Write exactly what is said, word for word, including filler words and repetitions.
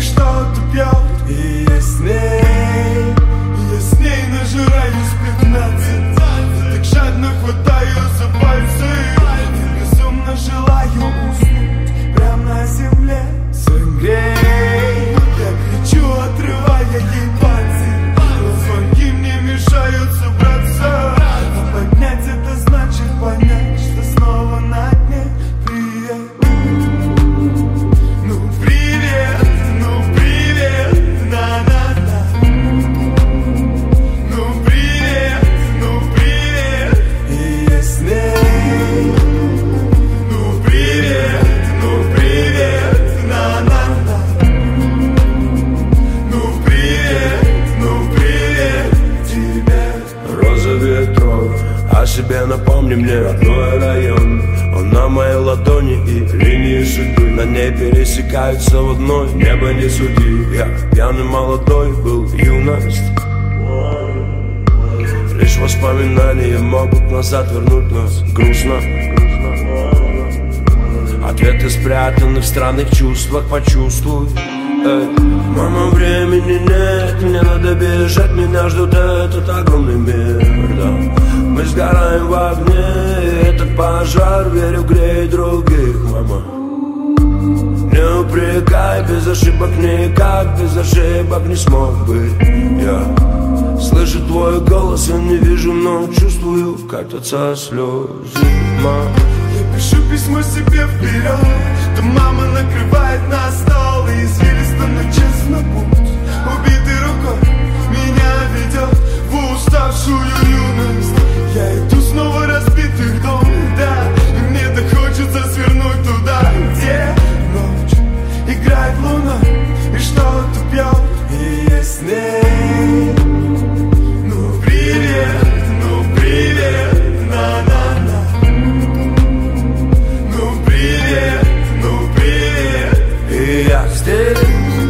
что-то пьет. И я с ней, и я с ней нажираюсь пятнадцать. Я так жадно хватаю за пальцы и безумно желаю уснуть прямо на земле. Согрей, я кричу, отрывая ей пальцы, но звонки мне мешают собраться. А поднять это значит понять, что снова на дне. Привет, ну привет, ну привет, на-на-на. Ну привет, ну привет, и я с ней. Ну привет, ну привет, на-на-на. Ну привет, ну привет тебе. Роза ветров, о себе напомни мне родной район. Он на моей ладони и линии судьбы на ней пересекаются в одной. Небо не суди, я пьяный молодой был, юность. Лишь воспоминания могут назад вернуть нас. Грустно. Ответы спрятаны в странных чувствах, почувствуй. Эй. Мама, времени нет, мне надо бежать, меня ждет этот огромный мир, да. Мы сгораем в огне, этот пожар, верю, греет других, мама. Не упрекай, без ошибок никак, без ошибок не смог быть. Я слышу твой голос, я не вижу, но чувствую, катятся слезы, мама. Я пишу письмо себе вперед, что мама накрывает на стол и извилисто, но честно путь. Убитой рукой меня ведет в уставшую юность. Я иду снова разбитых дом, да, и мне так хочется свернуть туда, где ночь играет луна и что-то пьет. И я с ней. Ну привет, ну привет, на-на-на. Ну привет, ну привет, и я здесь.